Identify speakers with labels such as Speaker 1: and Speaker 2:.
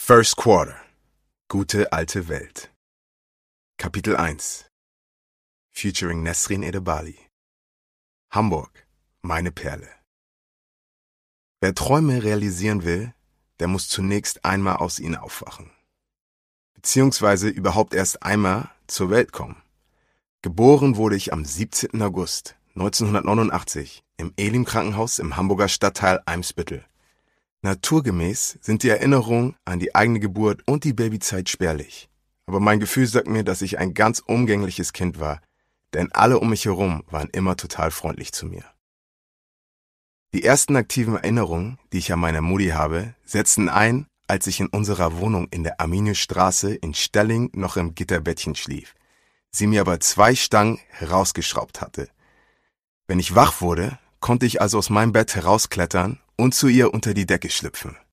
Speaker 1: First Quarter. Gute alte Welt. Kapitel 1. Featuring Nesrin Edebali. Hamburg, meine Perle. Wer Träume realisieren will, der muss zunächst einmal aus ihnen aufwachen. Beziehungsweise überhaupt erst einmal zur Welt kommen. Geboren wurde ich am 17. August 1989 im Elim-Krankenhaus im Hamburger Stadtteil Eimsbüttel. Naturgemäß sind die Erinnerungen an die eigene Geburt und die Babyzeit spärlich. Aber mein Gefühl sagt mir, dass ich ein ganz umgängliches Kind war, denn alle um mich herum waren immer total freundlich zu mir. Die ersten aktiven Erinnerungen, die ich an meine Mutti habe, setzten ein, als ich in unserer Wohnung in der Arminiusstraße in Stelling noch im Gitterbettchen schlief, sie mir aber 2 Stangen herausgeschraubt hatte. Wenn ich wach wurde, konnte ich also aus meinem Bett herausklettern und zu ihr unter die Decke schlüpfen.